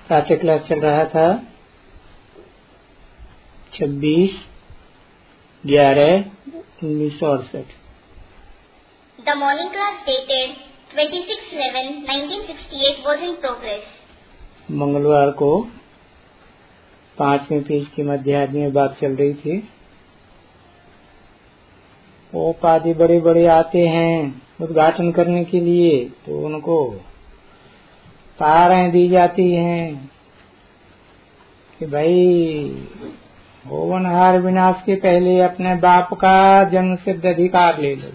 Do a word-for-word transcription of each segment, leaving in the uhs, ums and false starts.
प्रातः क्लास चल रहा था छब्बीस ग्यारह उन्नीस सौ अड़सठ। The morning class dated twenty-six eleven nineteen sixty-eight was in progress. मंगलवार को पांचवें पेज की मध्याह्न में बात चल रही थी। वो उपाधि बड़े बड़े आते हैं उद्घाटन करने के लिए, तो उनको तारें दी जाती हैं कि भाई होनहार विनाश के पहले अपने बाप का जन्म सिद्ध अधिकार ले लो।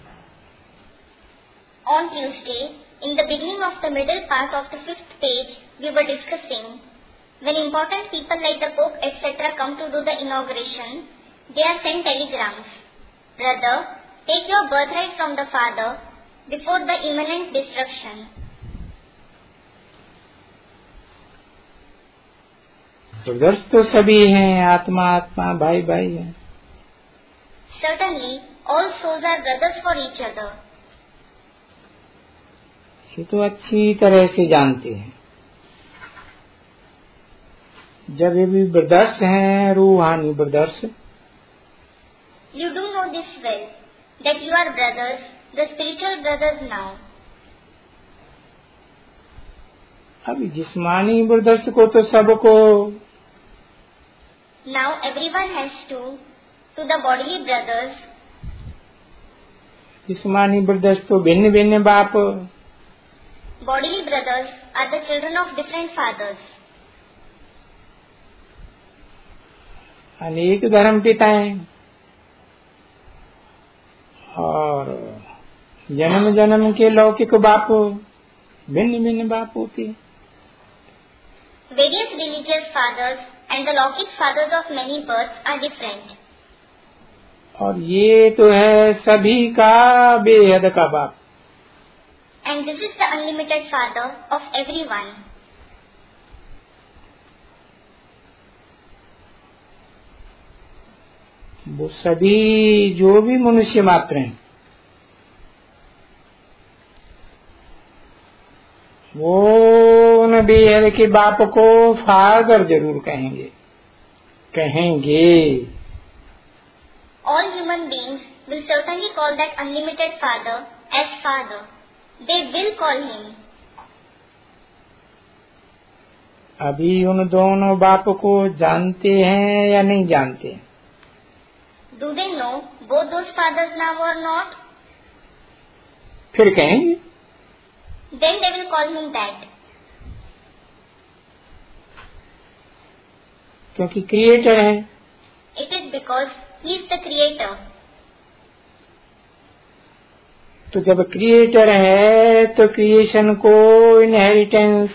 On Tuesday, in the beginning of the middle part of the fifth page, we were discussing when important people like the Pope et cetera come to do the inauguration, they are sent telegrams. Brother, take your birthright from the father before the imminent destruction. Brothers तो सभी हैं, आत्मा आत्मा भाई भाई हैं। Certainly, all souls are brothers for each other. ये तो अच्छी तरह से जानते हैं। जब ये भी ब्रदर्स हैं, रूहानी brothers. You do know this well, that you are brothers, the spiritual brothers now. अभी जिस्मानी ब्रदर्स को तो सबको, Now everyone has to, to the bodily brothers. जिस्मानी ब्रदर्स तो भिन्न भिन्न बाप, Bodily brothers are the children of different fathers. अनेक धर्म पिताएं और जन्म जन्म के लौकिक बाप भिन्न भिन्न बाप होते हैं। Various religious fathers and the Laukic fathers of many births are different. और ये तो है सभी का बेहद का बाप। And this is the unlimited father of everyone. वो सभी जो भी मनुष्य मात्र हैं, वो उन बेहद के बाप को फादर जरूर कहेंगे कहेंगे All human beings will certainly call that unlimited father as father. They will call him. अभी उन दोनों बाप को जानते हैं या नहीं जानते? Do they know both those fathers now or not? फिर कहेंगे, Then they will call him that. क्योंकि क्रिएटर है। It is because he is the creator. तो जब क्रिएटर है तो क्रिएशन को इनहेरिटेंस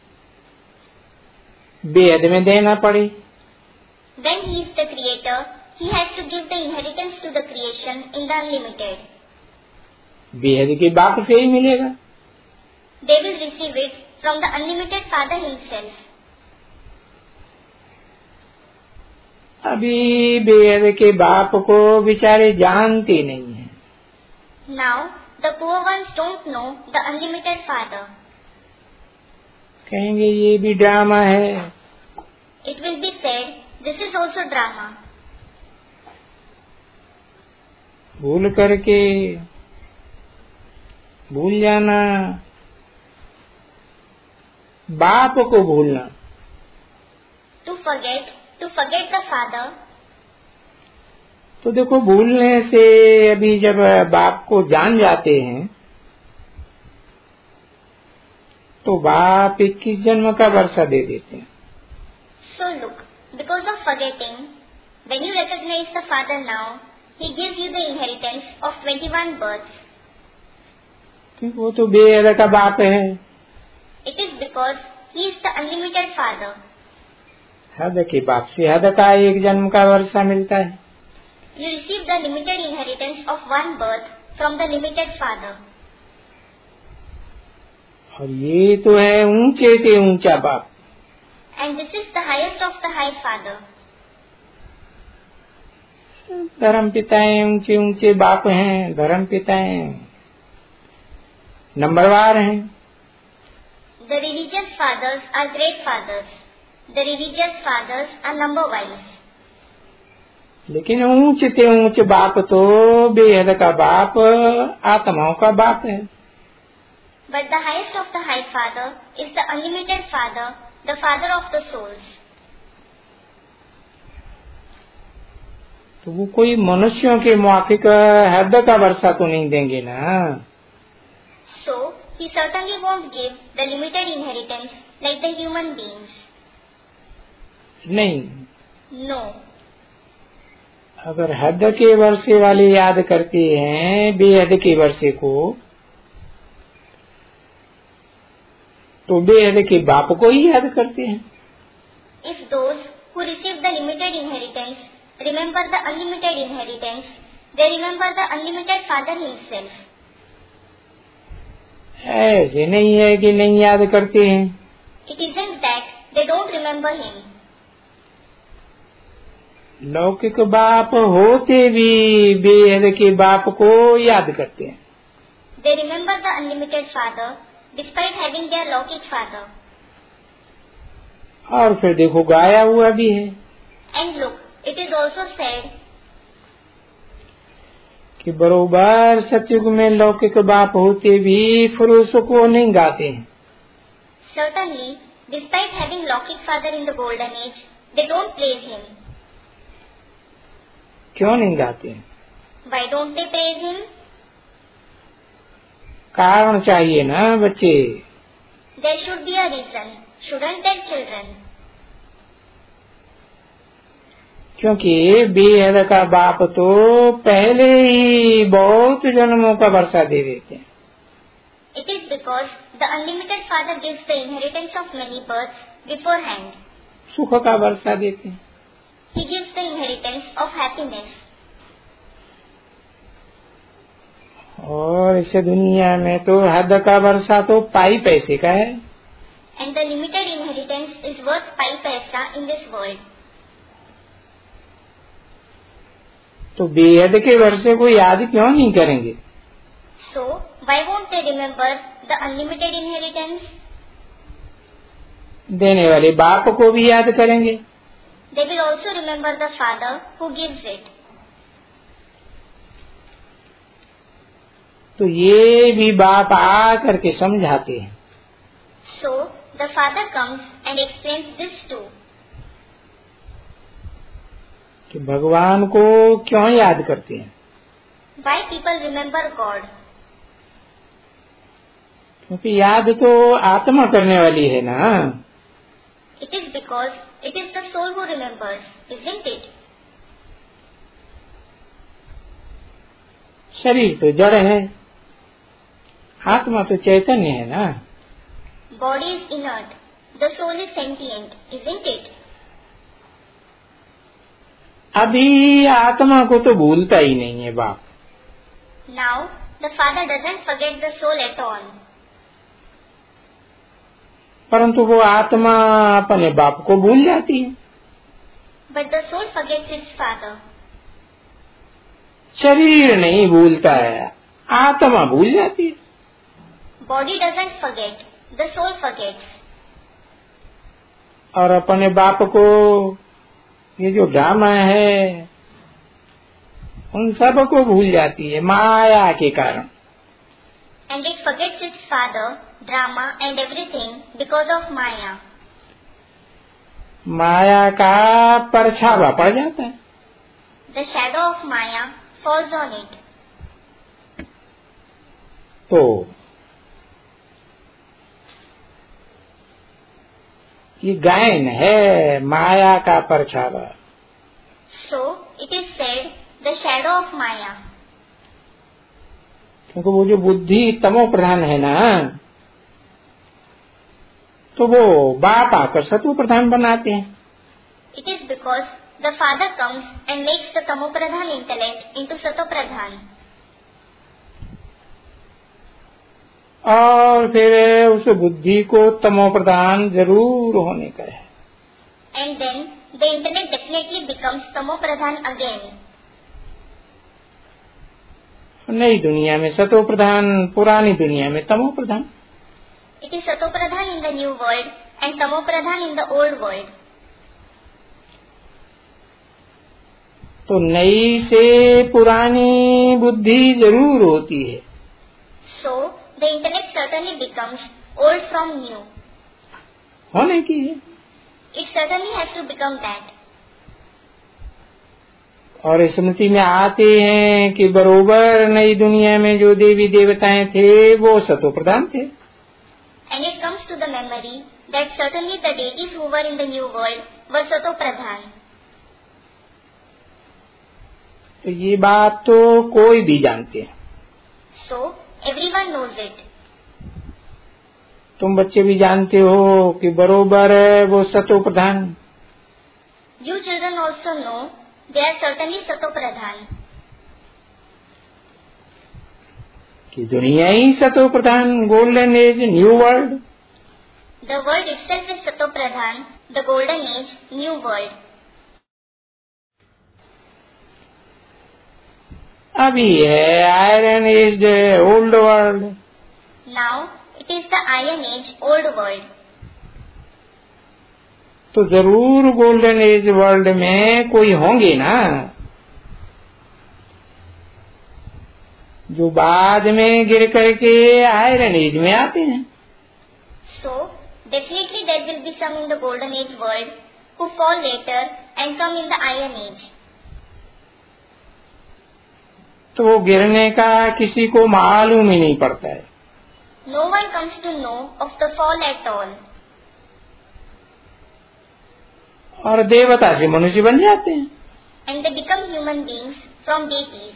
बेहद में देना पड़े। When he is the creator, he has to give the inheritance to the creation in the unlimited. बेहद के बाप से ही मिलेगा। They will receive it from the unlimited father himself. अभी बेहद के बाप को बेचारे जानते नहीं हैं। Now the poor ones don't know the unlimited father. कहेंगे ये भी ड्रामा है। It will be said, this is also drama. भूल करके भूल जाना, बाप को भूलना। To forget, to forget the father. तो देखो, भूलने से अभी जब बाप को जान जाते हैं तो बाप इक्कीस जन्म का वर्षा दे देते हैं। So look, because of forgetting, when you recognize the father now, he gives you the inheritance of twenty-one births. वो तो बेहद का बाप है। It is because he is the unlimited father. हद के बाप से हद का एक जन्म का वर्षा मिलता है। You receive the limited inheritance of one birth from the limited father. और ये तो है ऊंचे से ऊंचा बाप। And this is the highest of the high father. धर्म पिताएं ऊंचे ऊंचे बाप हैं, धर्म पिताएं नंबरवार हैं। The religious fathers are great fathers. The religious fathers are number wise. लेकिन ऊंच ते ऊंच बाप तो बेहद का बाप आत्माओं का बाप है। But the highest of the high father is the unlimited father, the father of the souls. तो वो कोई मनुष्यों के मौखिक हद का वर्षा तो नहीं देंगे ना। So he certainly won't give the limited inheritance like the human beings. नहीं। No. अगर हद के वर्षे वाले याद करते हैं बेहद के वर्षे को, तो बेहद के बाप को ही याद करते हैं। If those who receive the limited inheritance remember the unlimited inheritance, they remember the unlimited father himself. ऐसे नहीं है कि नहीं याद करते हैं। It isn't that they don't remember him. लौकिक बाप होते भी बेहद के बाप को याद करते हैं। They remember the unlimited father despite having their lawkic father. और फिर देखो गाया हुआ भी है। And look, it is also said कि बरोबर सतयुग में लौकिक बाप होते भी फिर उसको नहीं गाते हैं। Certainly, despite having lawkic father in the golden age, they don't praise him. क्यों नहीं गाते हैं? Why don't they praise him? कारण चाहिए ना बच्चे। There should be a reason, shouldn't their children? क्योंकि बेहद का बाप तो पहले ही बहुत जन्मों का वर्षा दे देते हैं। It is because the unlimited father gives the inheritance of many births beforehand. सुख का वर्षा देते हैं। He gives the inheritance of happiness. और इस दुनिया में तो हद का वर्षा तो पाई पैसे का है। And the limited inheritance is worth pi paisa in this world. तो बेहद के वर्षे को याद क्यों नहीं करेंगे? So, why won't they remember the unlimited inheritance? देने वाले बाप को भी याद करेंगे। They will also remember the father who gives it. तो ये भी बाप आ करके समझाते हैं। So, the father comes and explains this too. कि भगवान को क्यों याद करते हैं? Why people remember God? क्योंकि याद तो आत्मा करने वाली है ना। It is because it is the soul who remembers, isn't it? शरीर तो जड़ है, आत्मा तो चैतन्य है ना। Body is inert, the soul is sentient, isn't it? अभी आत्मा को तो भूलता ही नहीं है बाप। Now, the father doesn't forget the soul at all. परंतु वो आत्मा अपने बाप को भूल जाती है। But the soul forgets its father. शरीर नहीं भूलता है, आत्मा भूल जाती है। Body doesn't forget, the soul forgets. और अपने बाप को ये जो ड्रामा है उन सब को भूल जाती है माया के कारण। And it forgets its father, drama and everything because of Maya. माया का परछावा पड़ जाता है। The shadow of Maya falls on it. तो ये गायन है माया का परछावा। So it is said the shadow of Maya. क्योंकि वो जो बुद्धि तमो प्रधान है ना, तो वो बाप आकर सत्व प्रधान बनाते हैं। It is because the father comes and makes the tamo pradhan intellect into sato pradhan. और फिर उस बुद्धि को तमो प्रधान जरूर होने का है। And then the intellect definitely becomes tamo pradhan again. नई दुनिया में सतो प्रधान, पुरानी दुनिया में तमो प्रधान। It is sato pradhan in the new world and Tamopradhan in the old world. तो नई से पुरानी बुद्धि जरूर होती है. So the intellect certainly becomes old from new. होने की है. It certainly has to become that. और स्मृति में आते हैं कि बरोबर नई दुनिया में जो देवी देवताएं थे वो सतो प्रधान थे. And it comes to the memory that certainly the deities who were in the new world were Sato Pradhan. तो ये बात तो कोई भी जानते हैं. So everyone knows it. तुम बच्चे भी जानते हो कि बरोबर वो सतो प्रधान. You children also know they are certainly Sato Pradhan. कि दुनिया ही सतो प्रधान, golden age, new world. The world itself is Sato Pradhan, the golden age, new world. अभी है iron age, old world. Now it is the iron age, old world. तो जरूर golden age world में कोई होंगे ना जो बाद में गिर करके आयरन एज में आते हैं. So definitely there will be some in the golden age world who fall later and come in the iron age. तो वो गिरने का किसी को मालूम ही नहीं पड़ता है. No one comes to know of the fall at all. और देवता से मनुष्य बन जाते हैं. And they become human beings from deities.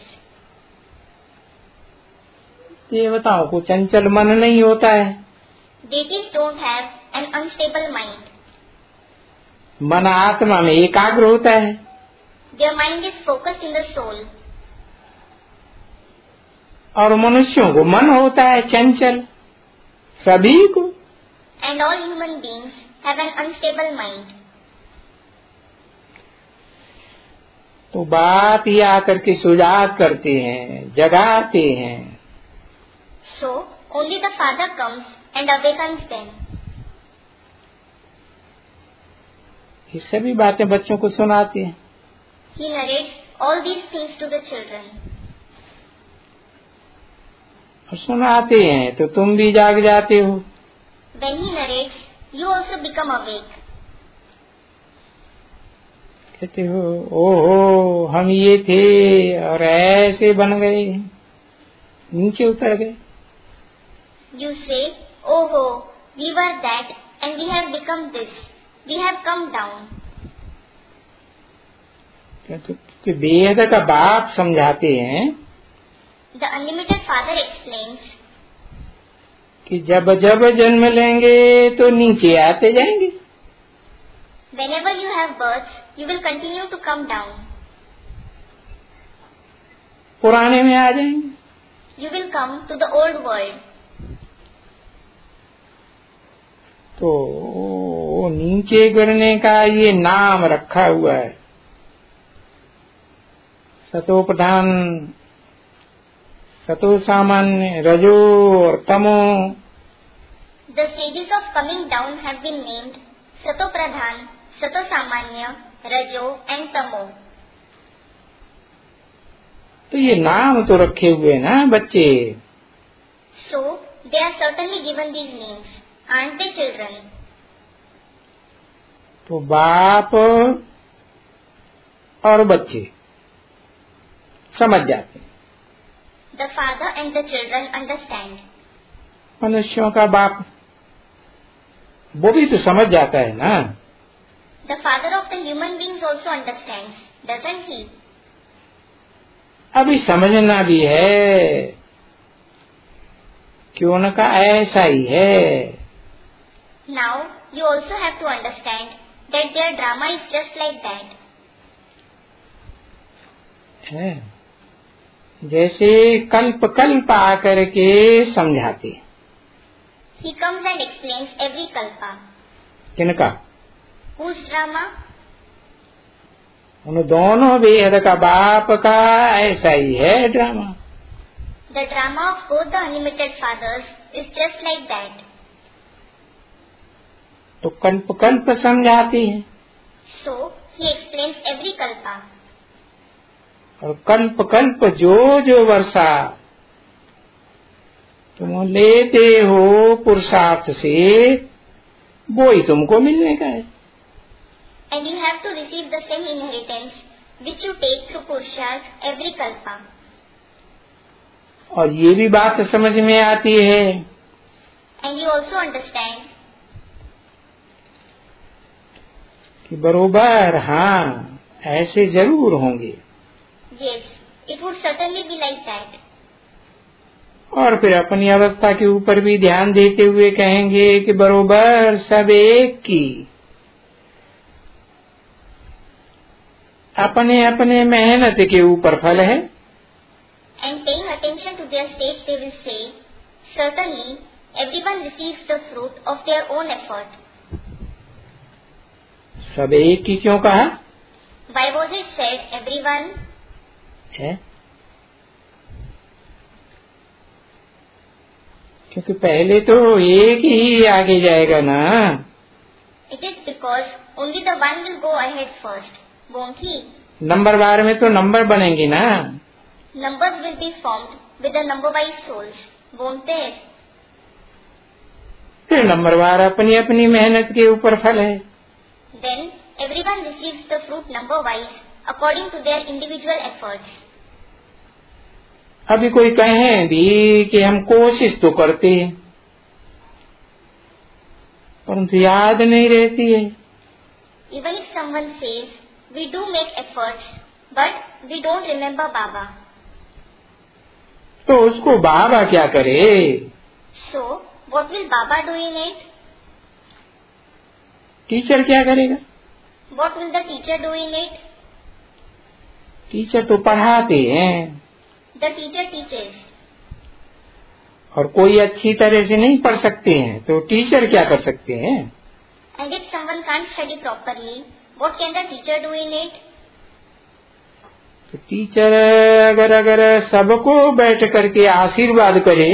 देवताओं को चंचल मन नहीं होता है. Deities don't have an unstable mind. मन आत्मा में एकाग्र होता है. Their mind is focused in the soul. और मनुष्यों को मन होता है चंचल, सभी को. And all human beings have an unstable mind. तो बाप ही आकर के सुजाग करते हैं, जगाते हैं. So only the Father comes and awakens them. ये सभी बातें बच्चों को सुनाते हैं. He narrates all these things to the children. और सुनाते हैं तो तुम भी जाग जाते हो. When he narrates, you also become awake. कहते हो ओहो हम ये थे और ऐसे बन गए, नीचे उतर गए. You say, oh ho, we were that and we have become this. We have come down. तो वेद का बाप समझाते हैं. The unlimited Father explains कि जब जब जन्म लेंगे तो नीचे आते जाएंगे. whenever you have birth, you will continue to come down. पुराने में आ जाएंगे. You will come to the old world. तो नीचे गिरने का ये नाम रखा हुआ है. सतो प्रधान, सतो सामान्य, रजो और तमो. The stages of coming down have been named Sato Pradhan, Sato Samanya, Rajo and Tamo. तो ये नाम तो रखे हुए ना बच्चे. So they are certainly given these names, aren't they children? तो बाप और बच्चे समझ जाते हैं. The father and the children understand. मनुष्यों का बाप वो भी तो समझ जाता है ना. The father of the human beings also understands, doesn't he? अभी समझना भी है कि उनका ऐसा ही है. Now you also have to understand that their drama is just like that. है जैसे कल्प कल्प आकर के समझाते. He comes and explains every kalpa. किनका? Whose drama? उन दोनों वेद का बाप का ऐसा ही है drama. The drama of both the unlimited fathers is just like that. तो कल्प कल्प समझाती है। So he explains every kalpa. और कल्प कल्प जो जो वर्षा तुम लेते हो पुरुषार्थ से वो ही तुमको मिलने का है। And you have to receive the same inheritance which you take through purushas every kalpa. और ये भी बात समझ में आती है। And you also understand कि बरोबर हाँ ऐसे जरूर होंगे। Yes, it would certainly be like that. और फिर अपनी अवस्था के ऊपर भी ध्यान देते हुए कहेंगे कि बरोबर सब एक की अपने अपने मेहनत के ऊपर फल है। And paying attention to their stage, they will say, certainly everyone receives the fruit of their own effort. सब एक की क्यों कहा? Why was it said everyone? है क्योंकि पहले तो एक ही आगे जाएगा ना। It is because only the one will go ahead first, won't he? Number बार में तो नंबर बनेंगे ना। Numbers will be formed with the number-wise souls, won't they? फिर नंबर बार अपनी अपनी मेहनत के ऊपर फल है। Then everyone receives the fruit number-wise according to their individual efforts. अभी कोई कहे भी कि हम कोशिश तो करते हैं परंतु याद नहीं रहती है। Even if someone says, we do make efforts, but we don't remember Baba. तो उसको बाबा क्या करे? So, what will Baba do in it? Teacher क्या करेगा? What will the teacher do in it? Teacher तो पढ़ाते हैं। The teacher teaches. और कोई अच्छी तरह से नहीं पढ़ सकते हैं तो टीचर क्या कर सकते हैं? And if someone can't study properly, what can the teacher do in it? तो टीचर अगर अगर सबको बैठ करके आशीर्वाद करे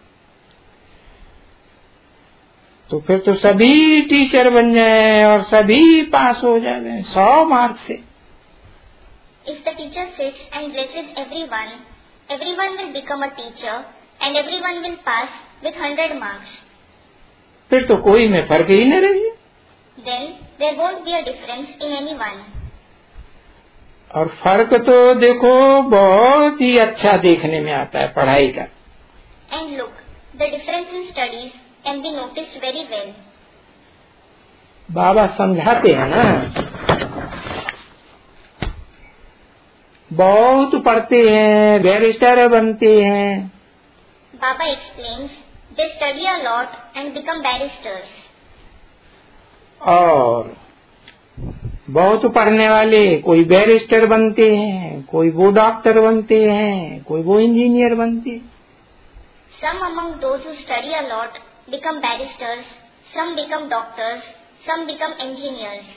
तो फिर तो सभी टीचर बन जाए और सभी पास हो जाए सौ मार्क से। If the teacher sits and blesses everyone, everyone will become a teacher and everyone will pass with hundred marks. फिर तो कोई में फर्क ही न रहे। Then there won't be a difference in anyone. और फर्क तो देखो बहुत ही अच्छा देखने में आता है पढ़ाई का। And look, the difference in studies can be noticed very well. बाबा समझाते हैं ना, बहुत पढ़ते हैं बैरिस्टर बनते हैं। Baba explains, they study a lot and become barristers. और बहुत पढ़ने वाले कोई बैरिस्टर बनते हैं, कोई वो डॉक्टर बनते हैं, कोई वो इंजीनियर बनते हैं। Some among those who study a lot become barristers, some become doctors, some become engineers.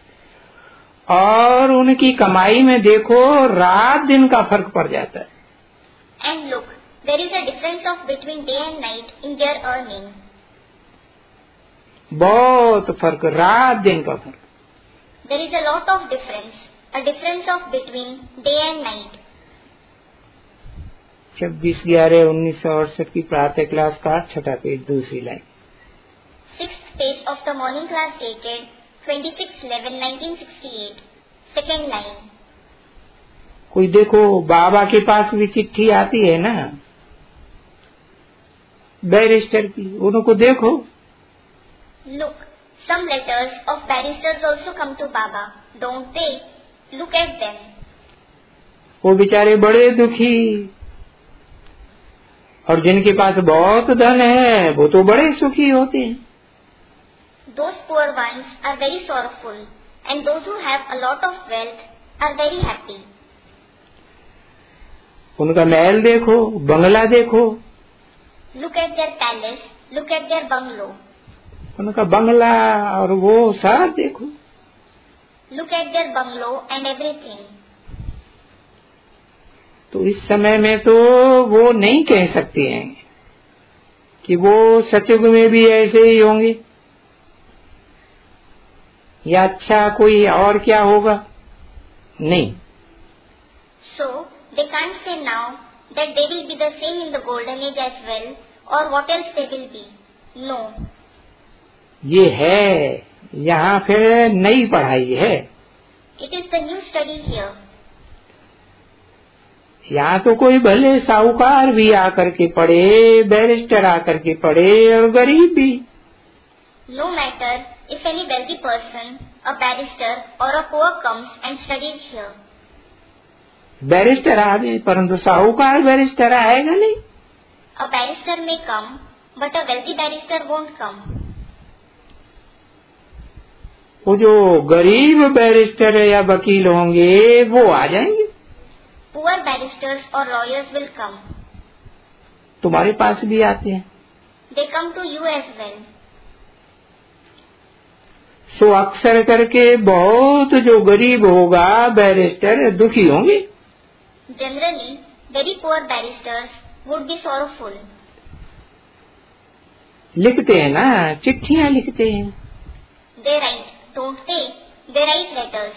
और उनकी कमाई में देखो रात दिन का फर्क पड़ जाता है। And look, there is a difference of between day and night in their earning. बहुत फर्क, रात दिन का फर्क। There is a lot of difference, a difference of between day and night. छब्बीस ग्यारह उन्नीस सौ अड़सठ की प्रातः क्लास का छठा पेज दूसरी line. Sixth page of the morning class dated twenty-six eleven nineteen sixty-eight, second line. कोई देखो बाबा के पास भी चिट्ठी आती है ना बैरिस्टर की, उनको देखो। Look, some letters of barristers also come to Baba, don't they? Look at them. वो बेचारे बड़े दुखी, और जिनके पास बहुत धन है वो तो बड़े सुखी होते हैं। Those poor ones are very sorrowful, and those who have a lot of wealth are very happy. उनका महल देखो, बंगला देखो। Look at their palace, look at their bungalow. उनका बंगला और वो सब देखो। Look at their bungalow and everything. तो इस समय में तो वो नहीं कह सकते हैं कि वो सचुग में भी ऐसे ही होंगे। या अच्छा कोई और क्या होगा? नहीं। So they can't say now that they will be the same in the golden age as well, or what else they will be. No. ये है, यहाँ फिर नई पढ़ाई है। It is the new study here. यहाँ तो कोई भले साहूकार भी आकर के पढ़े, बैरिस्टर आकर के पढ़े, और गरीब भी। No matter if any wealthy person, a barrister or a poor comes and studies here. Barrister आवे, परंतु साहूकार बैरिस्टर आएगा नहीं। A barrister may come, but a wealthy barrister won't come. वो जो गरीब बैरिस्टर या वकील होंगे वो आ जाएंगे। Poor barristers or lawyers will come. तुम्हारे पास भी आते हैं। They come to you as well. सो अक्सर करके बहुत जो गरीब होगा बैरिस्टर दुखी होंगे। Generally, very poor barristers would be sorrowful. लिखते हैं ना, चिट्ठियां लिखते हैं। They write, don't they? They write letters.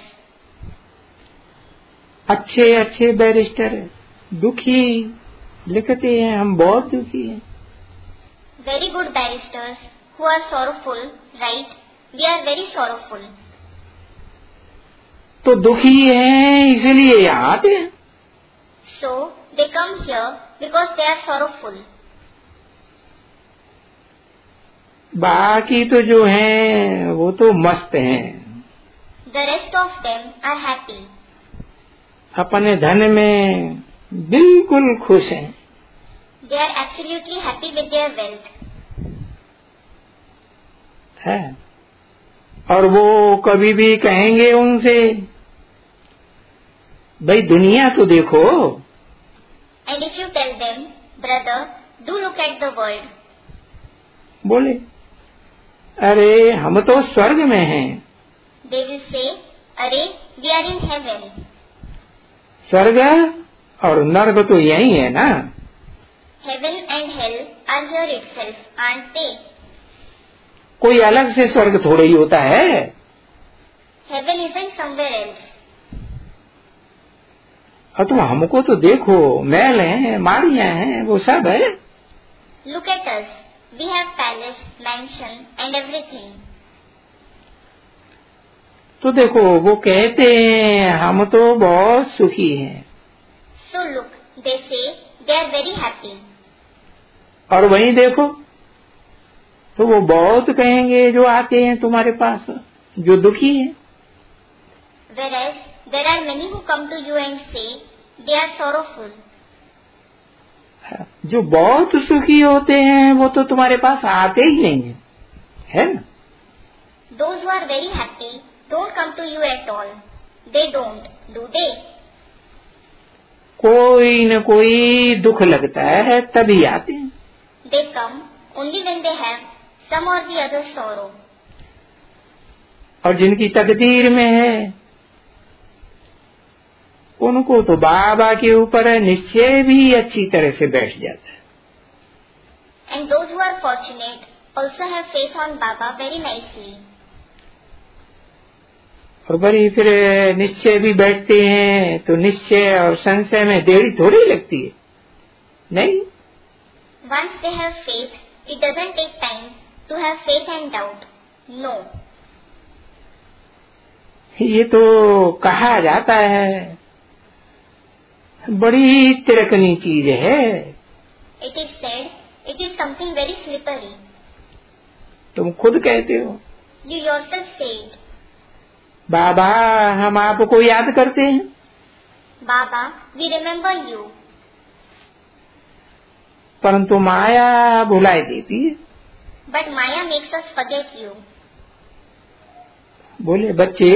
अच्छे अच्छे बैरिस्टर दुखी लिखते हैं, हम बहुत दुखी हैं। Very good barristers who are sorrowful write, we are very sorrowful. तो दुखी हैं इसलिए यहाँ आते हैं। So they come here because they are sorrowful. बाकी तो जो हैं वो तो मस्त हैं। The rest of them are happy. अपने धन में बिल्कुल खुश हैं। They are absolutely happy with their wealth. है, और वो कभी भी कहेंगे उनसे, भाई दुनिया तो देखो। And if you tell them, brother, do look at the world. बोले, अरे हम तो स्वर्ग में हैं। They will say, अरे we are in heaven. स्वर्ग और नर्क तो यही है ना। Heaven and hell are here itself, aren't they? कोई अलग से स्वर्ग थोड़े ही होता है। Heaven isn't somewhere else. और तुम हमको तो देखो, महल हैं, माड़ियां हैं, वो सब है। Look at us. We have palace, mansion and everything. तो देखो वो कहते हैं हम तो बहुत सुखी हैं। So look, they say they are very happy. और वहीं देखो तो वो बहुत कहेंगे जो आते हैं तुम्हारे पास, जो दुखी हैं। Whereas there are many who come to you and say they are sorrowful. जो बहुत सुखी होते हैं वो तो तुम्हारे पास आते ही नहीं है, है ना? Those who are very happy don't come to you at all. They don't, do they? कोई न कोई दुख लगता है तभी आते हैं। They come only when they have some or the other sorrow. और जिनकी तकदीर में है उनको तो बाबा के ऊपर निश्चय भी अच्छी तरह से बैठ जाता है। And those who are fortunate also have faith on Baba very nicely. और बड़ी फिर निश्चय भी बैठते हैं तो निश्चय और संशय में देरी थोड़ी लगती है, नहीं। Once they have faith, it doesn't take time to have faith and doubt. No. ये तो कहा जाता है बड़ी तिरकनी चीज है। It is said, it is something very slippery. तुम खुद कहते हो। You yourself say it. बाबा हम आपको याद करते हैं। Baba, we remember you. परंतु माया भुलाए देती है। But Maya makes us forget you. बोले बच्चे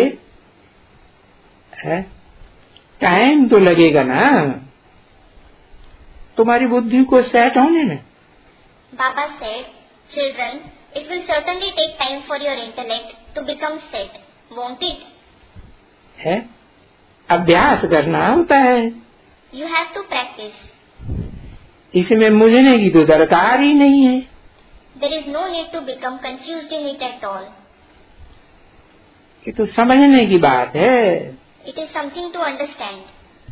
है, टाइम तो लगेगा ना तुम्हारी बुद्धि को सेट होने में। Baba said, children, it will certainly take time for your intellect to become set, won't it? है, अभ्यास करना होता है। You have to practice. इसमें मुझने की तो दरकार ही नहीं है। There is no need to become confused in it at all. ये तो समझने की बात है। It is something to understand.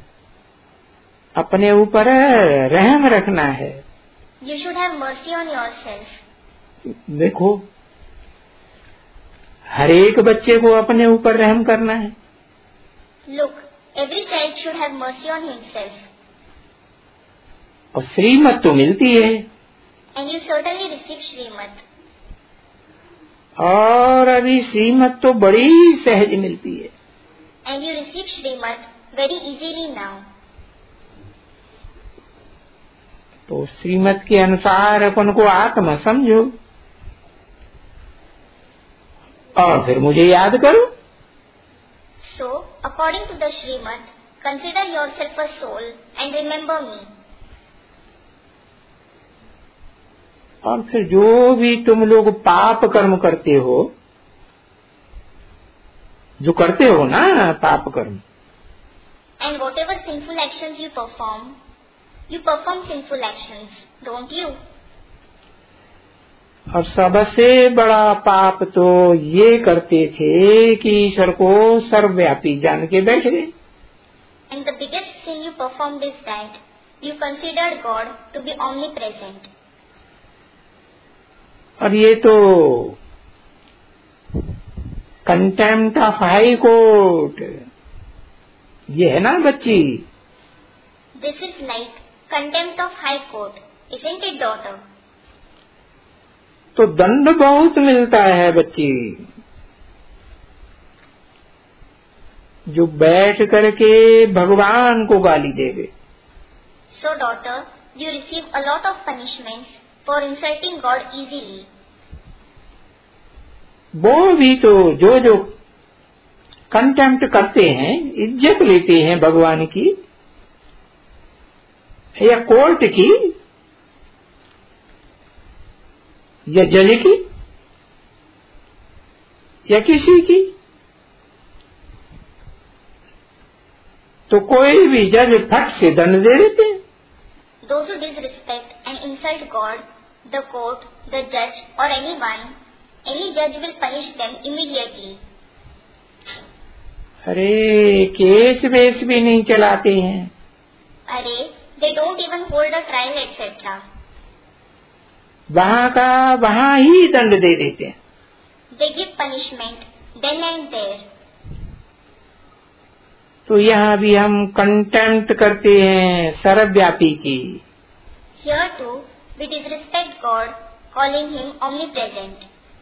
अपने ऊपर रहम रखना है। You should have mercy on yourself. देखो, हर एक बच्चे को अपने ऊपर रहम करना है। Look, every child should have mercy on himself. और श्रीमत तो मिलती है। And you certainly receive श्रीमत. और अभी श्रीमत तो बड़ी सहज मिलती है। And you receive Shrimad very easily now. तो श्रीमत के अनुसार अपन को आत्मा समझो और फिर मुझे याद करो। So, according to the Shrimad, consider yourself a soul and remember me. और फिर जो भी तुम लोग पाप कर्म करते हो, जो करते हो ना पाप कर्म, And whatever sinful actions you perform, you perform sinful actions, don't you? और सबसे बड़ा पाप तो ये करते थे कि ईश्वर को सर्वव्यापी जान के बैठ गए। And the biggest sin you performed is that you considered God to be omnipresent. और ये तो कंटेम्प्ट ऑफ हाई कोर्ट, ये है ना बच्ची? This is like contempt of high court, isn't it, daughter? तो दंड बहुत मिलता है बच्ची, जो बैठ करके भगवान को गाली देवे। So, daughter, you receive a lot of punishments for insulting God easily. वो भी तो जो जो कंटेम्प्ट करते हैं, इज्जत लेते हैं भगवान की या कोर्ट की या जज की या किसी की, तो कोई भी जज फट से दंड दे देते हैं। Those who disrespect and insult God, the court, the judge or anyone, any judge will punish them immediately. अरे केस वेस भी नहीं चलाते हैं। अरे, they don't even hold a trial et cetera. वहाँ का वहाँ ही दंड दे देते हैं। They give punishment then and there. तो यहाँ भी हम कंटेम्प्ट करते हैं सर्वव्यापी की। Here too, we disrespect God, calling Him omnipresent.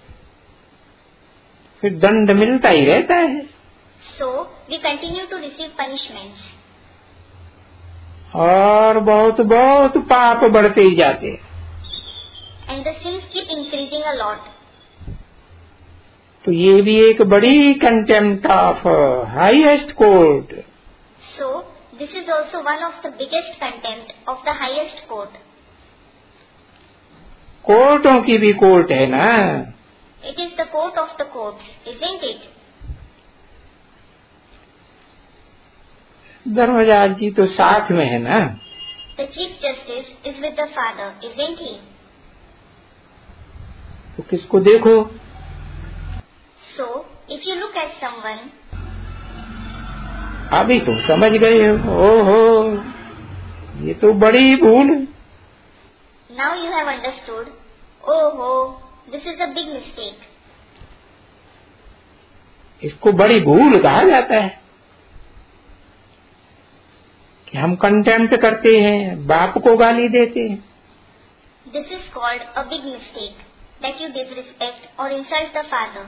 फिर दंड मिलता ही रहता है। So, we continue to receive punishments. और बहुत बहुत पाप बढ़ते ही जाते हैं। And the sins keep increasing a lot. तो ये भी एक बड़ी contempt of highest court. So, this is also one of the biggest contempt of the highest court. कोर्टों की भी कोर्ट है ना। It is the court of the courts, isn't it? Dharmaraj जी तो साथ में है ना। The Chief Justice is with the Father, isn't he? तो किसको देखो? So, if you look at someone, अभी तुम समझ गए हो। ओहो, ये तो बड़ी भूल। now you have understood. Oh, oh, this is a big mistake. इसको बड़ी भूल कहा जाता है कि हम कंटेम्प्ट करते हैं, बाप को गाली देते हैं। This is called a big mistake, that you disrespect or insult the Father.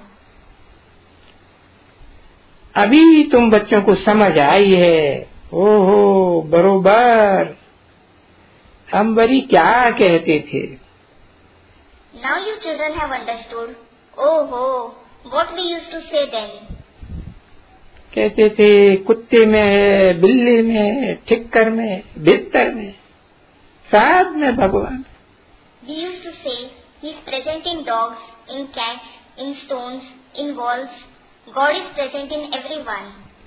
अभी तुम बच्चों को समझ आई है। ओहो, बरोबर हम बड़ी क्या कहते थे। Now you children have understood. Oh, oh, what we used to say then. कहते थे कुत्ते में है, बिल्ली में है, ठिक्कर में, बिस्तर में, साथ में भगवान। We used to say He is present in dogs, in cats, in stones, in walls. God is present in everyone.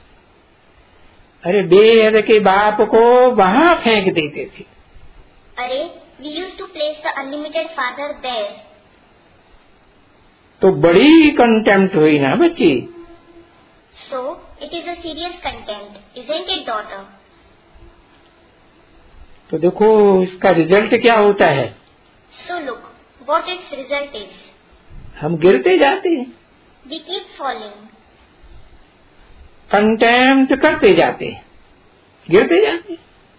अरे बेहद के बाप को वहाँ फेंक देते थे। अरे, we used to place the unlimited Father there. तो बड़ी कंटेम्प्ट हुई ना बच्ची। So it is a serious content, isn't it, daughter? तो देखो इसका रिजल्ट क्या होता है. So look what its result is. हम गिरते जाते हैं. We keep falling. कंटेम्प्ट करते जाते हैं, गिरते जाते हैं.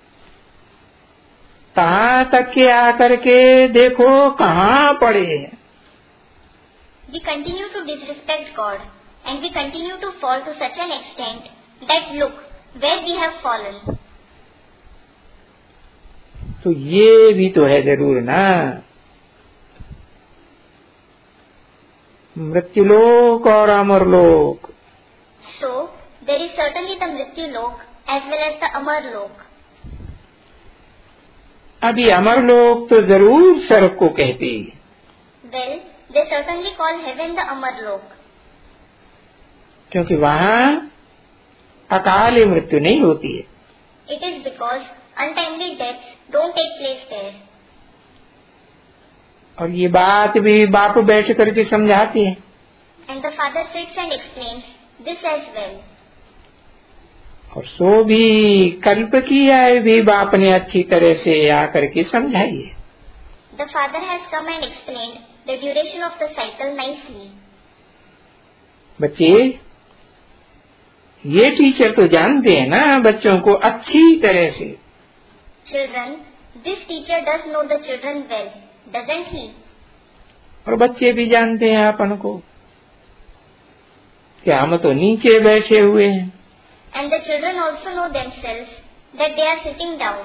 कहाँ तक के आकर के देखो कहाँ पड़े हैं. We continue to disrespect God and we continue to fall to such an extent that look where we have fallen. तो ये भी तो है जरूर ना. मृत्युलोक और अमरलोक. So there is certainly the Mrityulok as well as the Amarlok. अभी अमरलोक तो जरूर स्वर्ग को कहते हैं. Well, they certainly call heaven the Amarlok. क्योंकि वहाँ अकाल मृत्यु नहीं होती है. It is because untimely deaths don't take place there. और ये बात भी बाप बैठ करके समझाते हैं. And the father sits and explains this as well. और सो भी कल्प किया है भी बाप ने अच्छी तरह से आकर के समझाइए. The father has come and explained the duration of the cycle nicely. बच्चे ये टीचर तो जानते हैं ना बच्चों को अच्छी तरह से. Children, this teacher does know the children well, doesn't he? और बच्चे भी जानते हैं अपन को कि हम तो नीचे बैठे हुए हैं. And the children also know themselves that they are sitting down.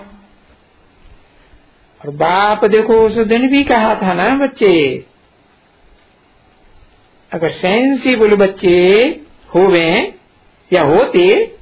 और बाप देखो उस दिन भी कहा था ना बच्चे, अगर सेंसिबल बच्चे होवे या होते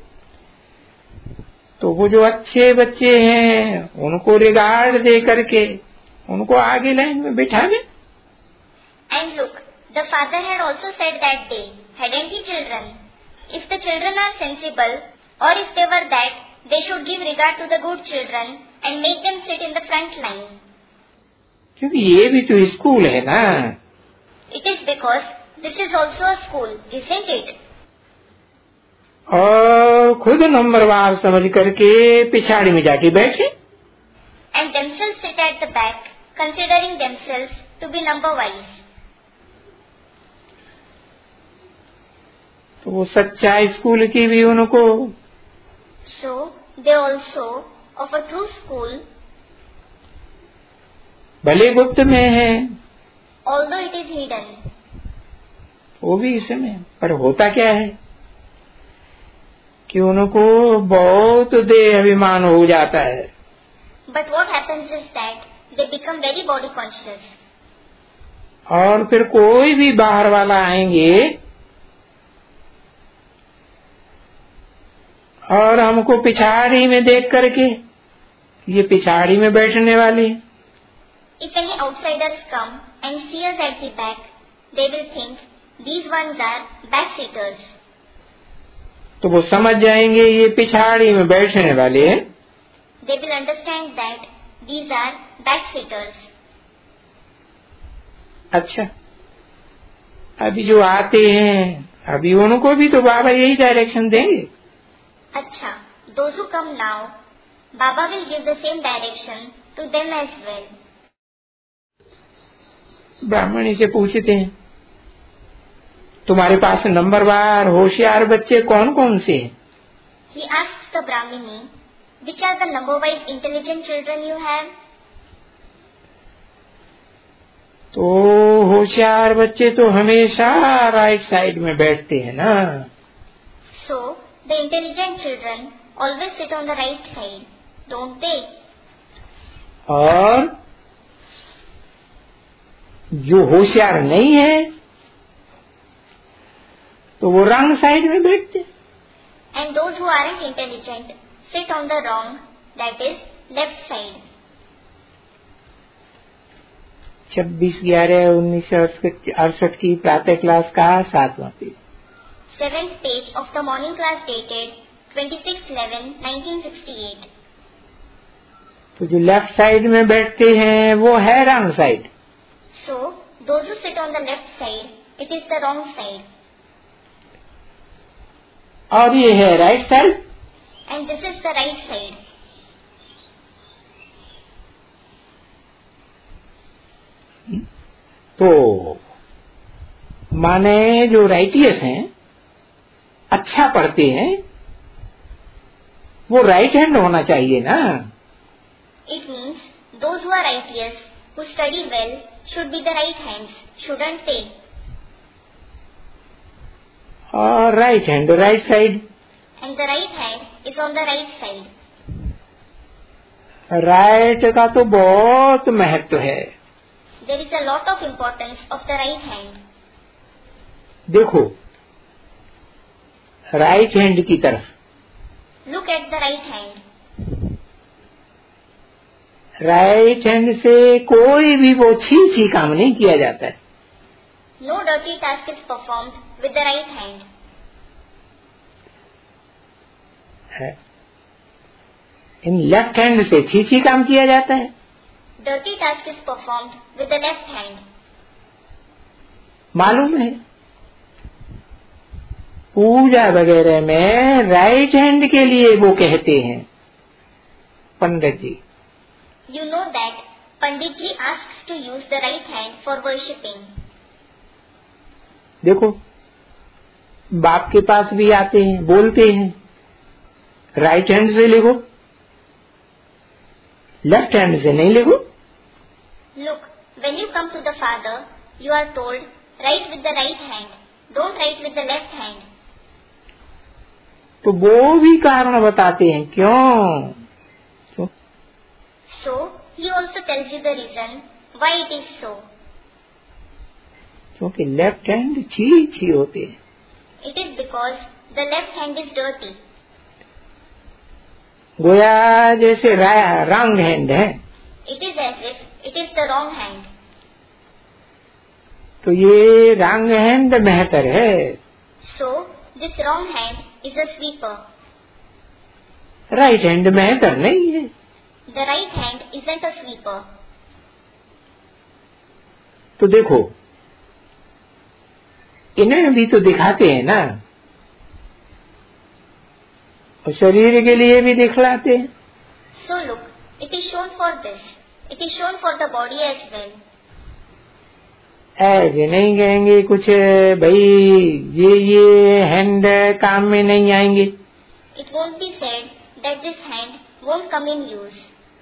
तो वो जो अच्छे बच्चे हैं उनको रिगार्ड दे करके उनको आगे लाइन में बिठावे. And look, the father had also said that day, hadn't he, children? If the children are sensible, or if they were that, they should give regard to the good children and make them sit in the front line. क्योंकि ये भी तो school है ना. It is because this is also a school, isn't it? और खुद नंबरवार समझ करके पिछाड़ी में जाके बैठे. And themselves sit at the back, considering themselves to be number wise. तो वो सच्चा स्कूल की भी उनको. So they also of a true school, भले गुप्त में है, although it is hidden. वो भी इसमें पर होता क्या है कि उनको बहुत देह अभिमान हो जाता है. But what happens is that they become very body conscious. और फिर कोई भी बाहर वाला आएंगे और हमको पिछाड़ी में देख करके ये पिछाड़ी में बैठने वाले. If any outsiders come and see us at the back, they will think these ones are backseaters. तो वो समझ जाएंगे ये पिछाड़ी में बैठने वाले हैं. They will understand that these are backseaters. अच्छा, अभी जो आते हैं अभी उनको भी तो बाबा यही डायरेक्शन देंगे. Acha, those who come now, Baba will give the same direction to them as well. ब्राह्मणी से पूछते हैं तुम्हारे पास नंबरवार होशियार बच्चे कौन कौन से हैं? He asks the Brahmini, which are the number-wise intelligent children you have? तो होशियार बच्चे तो हमेशा राइट साइड में बैठते हैं ना. So the intelligent children always sit on the right side, don't they? और जो होशियार नहीं है तो वो रॉन्ग साइड में बैठते. And those who aren't intelligent sit on the wrong, that is left side. छब्बीस ग्यारह उन्नीस सौ अड़सठ की प्रातः क्लास का सातवां page. Seventh page of the morning class dated twenty-six eleven nineteen sixty-eight. तो जो लेफ्ट साइड में बैठते हैं वो है wrong side. So those who sit on the left side, it is the wrong side. और ये है right side, and this is the right side. तो माने जो राइटियस हैं, अच्छा पढ़ते हैं, वो राइट हैंड होना चाहिए ना. It means those who are righteous, who study well, should be the right hands, shouldn't they? और right hand right side. And the right hand is on the right side. Right का तो बहुत महत्व है. There is a lot of importance of the right hand. देखो right hand की तरफ. Look at the right hand. Right hand से कोई भी वो छी छी काम नहीं किया जाता है. No dirty task is performed with the right hand. है. इन लेफ्ट हैंड से छी छी काम किया जाता है. Dirty task is performed with the left hand. मालूम है पूजा वगैरह में राइट हैंड के लिए वो कहते हैं पंडित जी. You know that Pandit ji asks to use the right hand for worshipping. देखो बाप के पास भी आते हैं, बोलते हैं राइट हैंड से लिखो, लेफ्ट हैंड से नहीं लिखो. Look, when you come to the father, you are told, write with the right hand, don't write with the left hand. तो वो भी कारण बताते हैं क्यों. क्यों? So, he also tells you the reason why it is so. क्योंकि left hand छी छी होते हैं. It is because the left hand is dirty. गोया जैसे रॉन्ग हैंड है. It is as if it is the wrong hand. तो ये रॉन्ग हैंड बेहतर है. So, this wrong hand is a sweeper. Right hand बेहतर नहीं है. The right hand isn't a sweeper. तो देखो इन्हें भी तो दिखाते हैं ना, और शरीर के लिए भी दिखलाते हैं. So look, it is shown for this. It is shown for the body as well. ऐसे नहीं कहेंगे कुछ भाई ये ये हैंड काम में नहीं आएंगे. It won't be said that this hand won't come in use.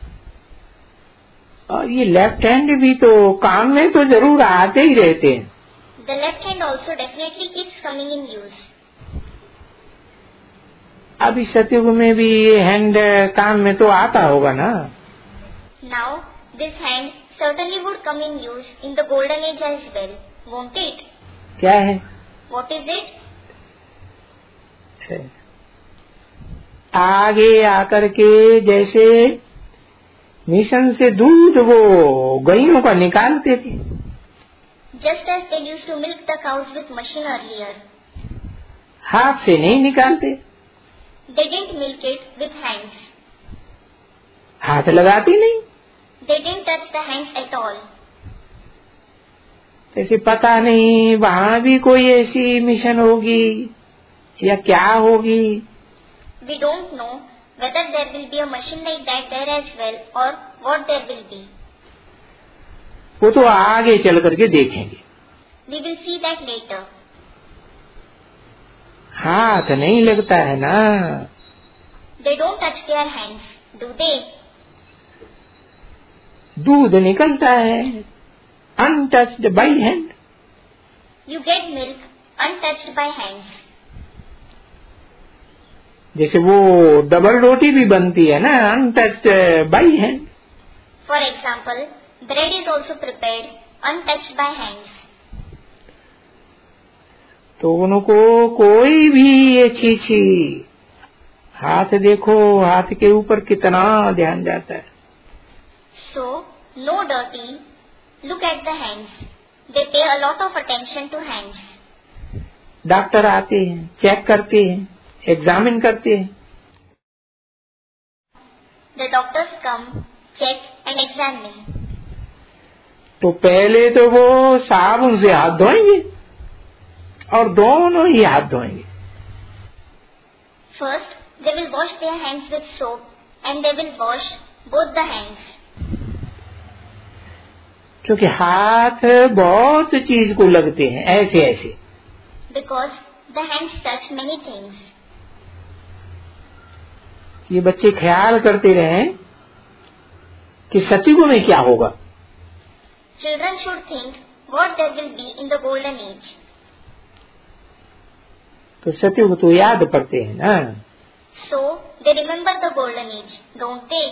और ये लेफ्ट हैंड भी तो काम में तो जरूर आते ही रहते हैं. The left hand also definitely keeps coming in use. अभी सतयुग में भी ये हैंड काम में तो आता होगा ना. Now, this hand certainly would come in use in the golden age as well, won't it? क्या है? What is it? आगे आकर के जैसे मिशन से दूध वो गायों का निकालते थे. Just as they used to milk the cows with machine earlier. हाथ से नहीं निकालते. They didn't milk it with hands. हाथ लगाते नहीं. They didn't touch the hands at all. ऐसे पता नहीं वहाँ भी कोई ऐसी मिशन होगी या क्या होगी. We don't know whether there will be a machine like that there as well or what there will be. वो तो आगे चल करके देखेंगे. We will see that later. हाथ नहीं लगता है ना. They don't touch their hands, do they? दूध निकलता है untouched by hand. You get milk untouched by hands. जैसे वो डबल रोटी भी बनती है ना untouched by hand. For example, bread is also prepared untouched by hands. तो उनको कोई भी ये चीची हाथ देखो, हाथ के ऊपर कितना ध्यान जाता है. So, no dirty. Look at the hands. They pay a lot of attention to hands. Doctor आते हैं, चेक करते हैं, एग्जामिन करते हैं. The doctors come, check and examine. तो पहले तो वो साबुन से हाथ धोएंगे और दोनों ही हाथ धोएंगे. First, they will wash their hands with soap and they will wash both the hands. क्योंकि हाथ बहुत चीज को लगते हैं ऐसे ऐसे. Because the hands touch many things. ये बच्चे ख्याल करते रहें कि सतयुग में क्या होगा. Children should think what there will be in the golden age. तो सतयुग तो याद पड़ते हैं ना. So they remember the golden age, don't they?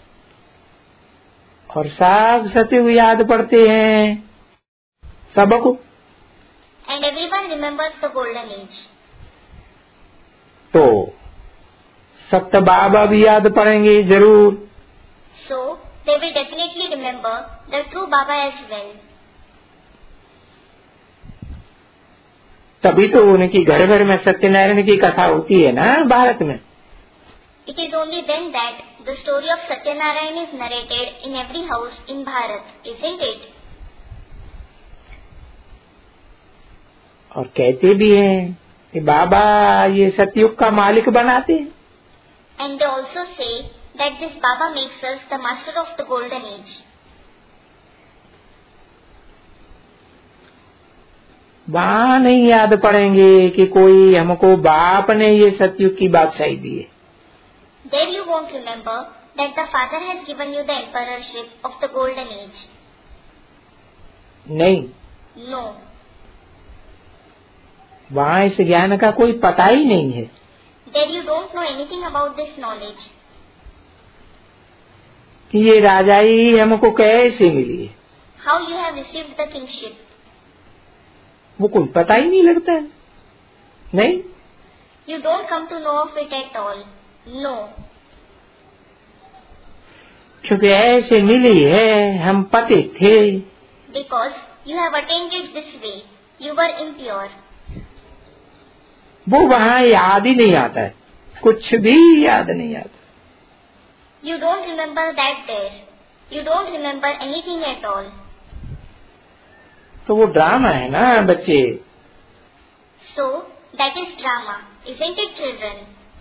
और सब सतयुग याद पड़ते हैं सबको. And everyone remembers the golden age. तो सत्य बाबा भी याद पड़ेंगे जरूर. So they will definitely remember the true Baba as well. तभी तो उनकी घर घर में सत्यनारायण की कथा होती है ना भारत में. It is only then that the story of Satyanarayan is narrated in every house in Bharat, isn't it? और कहते भी हैं कि बाबा ये सतयुग का मालिक बनाते हैं. And they also say that this Baba makes us the master of the golden age. वहाँ नहीं याद पड़ेंगे कि कोई हमको बाप ने ये सतयुग की बादशाही दी है. There you won't remember that the Father has given you the emperorship of the golden age. नहीं. No. वहाँ इस ज्ञान का कोई पता ही नहीं है. There you don't know anything about this knowledge. कि ये राजाई हमको कैसे मिली है. How you have received the kingship. वो कोई पता ही नहीं लगता है. नहीं. You don't come to know of it at all. No. क्योंकि ऐसे मिली है हम पते थे. Because you have attained it this way. You were impure. वो वहाँ याद ही नहीं आता है. कुछ भी याद नहीं आता. You don't remember that there. You don't remember anything at all. तो वो ड्रामा है ना बच्चे. So that is drama, isn't it, children?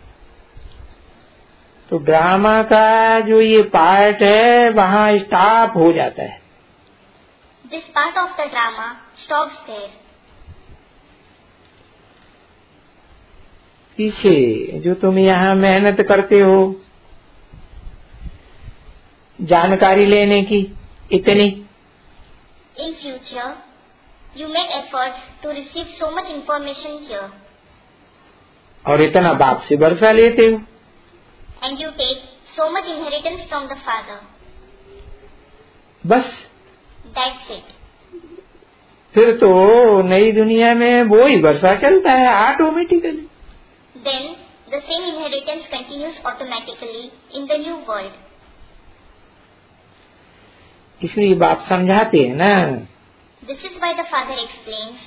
तो ड्रामा का जो ये पार्ट है वहाँ स्टॉप हो जाता है. This part of the drama stops there. पीछे जो तुम यहाँ मेहनत करते हो जानकारी लेने की इतनी. In future, you make efforts to receive so much information here. और इतना बाप से वर्षा लेते हो. And you take so much inheritance from the Father. बस. That's it. फिर तो नई दुनिया में वो ही वर्षा चलता है automatically. Then the same inheritance continues automatically in the new world. इसलिए बाप समझाते हैं ना. This is why the Father explains.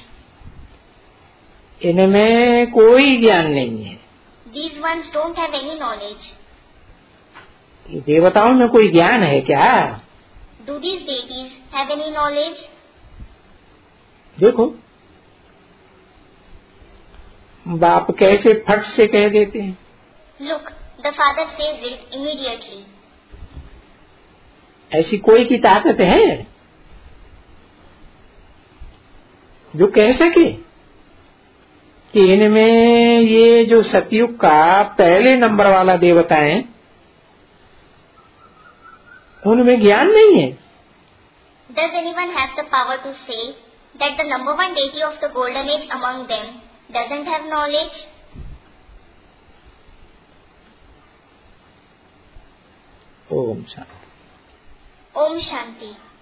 इनमें कोई ज्ञान नहीं है. These ones don't have any knowledge. ये देवताओं में कोई ज्ञान है क्या? Do these deities have any knowledge? देखो बाप कैसे फट से कह देते हैं. Look, the Father says it immediately. ऐसी कोई की ताकत है जो कह सके कि इनमें ये जो सतयुग का पहले नंबर वाला देवता है उनमें ज्ञान नहीं है. Does anyone have the power to say that the number one deity of the golden age among them doesn't have knowledge? Om Shanti. Om Shanti.